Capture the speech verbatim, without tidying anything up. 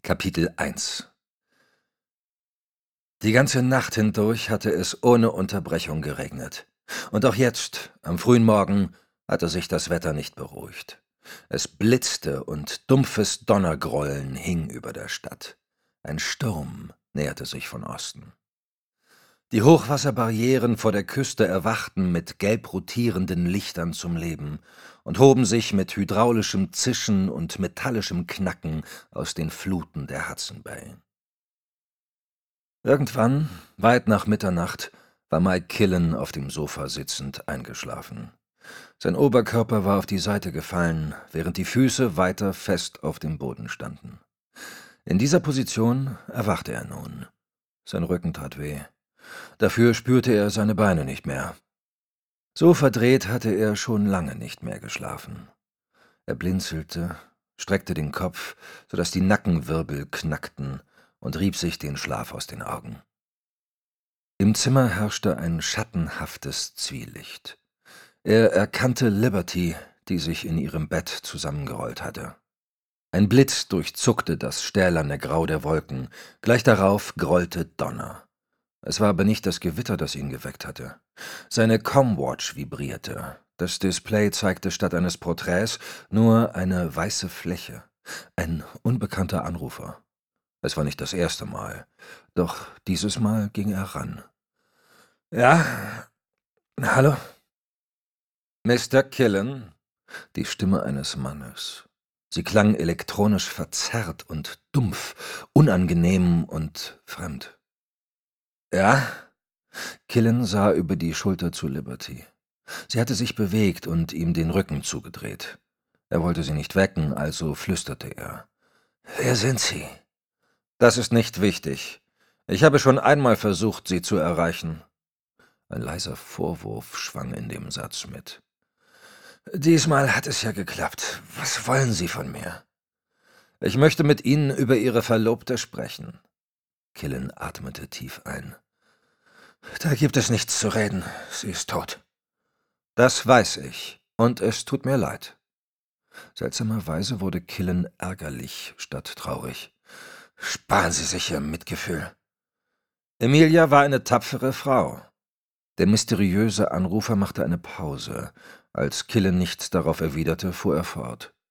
Kapitel eins. Die ganze Nacht hindurch hatte es ohne Unterbrechung geregnet. Und auch jetzt, am frühen Morgen, hatte sich das Wetter nicht beruhigt. Es blitzte und dumpfes Donnergrollen hing über der Stadt. Ein Sturm näherte sich von Osten. Die Hochwasserbarrieren vor der Küste erwachten mit gelb rotierenden Lichtern zum Leben und hoben sich mit hydraulischem Zischen und metallischem Knacken aus den Fluten der Hudson Bay. Irgendwann, weit nach Mitternacht, war Mike Killen auf dem Sofa sitzend eingeschlafen. Sein Oberkörper war auf die Seite gefallen, während die Füße weiter fest auf dem Boden standen. In dieser Position erwachte er nun. Sein Rücken tat weh. Dafür spürte er seine Beine nicht mehr. So verdreht hatte er schon lange nicht mehr geschlafen. Er blinzelte, streckte den Kopf, sodass die Nackenwirbel knackten, und rieb sich den Schlaf aus den Augen. Im Zimmer herrschte ein schattenhaftes Zwielicht. Er erkannte Liberty, die sich in ihrem Bett zusammengerollt hatte. Ein Blitz durchzuckte das stählerne Grau der Wolken, gleich darauf grollte Donner. Es war aber nicht das Gewitter, das ihn geweckt hatte. Seine Comwatch vibrierte. Das Display zeigte statt eines Porträts nur eine weiße Fläche. Ein unbekannter Anrufer. Es war nicht das erste Mal, doch dieses Mal ging er ran. »Ja? Hallo?« »Mister Killen?« Die Stimme eines Mannes. Sie klang elektronisch verzerrt und dumpf, unangenehm und fremd. »Ja?« Killen sah über die Schulter zu Liberty. Sie hatte sich bewegt und ihm den Rücken zugedreht. Er wollte sie nicht wecken, also flüsterte er. »Wer sind Sie?« »Das ist nicht wichtig. Ich habe schon einmal versucht, Sie zu erreichen.« Ein leiser Vorwurf schwang in dem Satz mit. »Diesmal hat es ja geklappt. Was wollen Sie von mir?« »Ich möchte mit Ihnen über Ihre Verlobte sprechen.« Killen atmete tief ein. »Da gibt es nichts zu reden. Sie ist tot.« »Das weiß ich, und es tut mir leid.« Seltsamerweise wurde Killen ärgerlich statt traurig. »Sparen Sie sich Ihr Mitgefühl.« »Emilia war eine tapfere Frau.« Der mysteriöse Anrufer machte eine Pause. Als Killen nichts darauf erwiderte, fuhr er fort.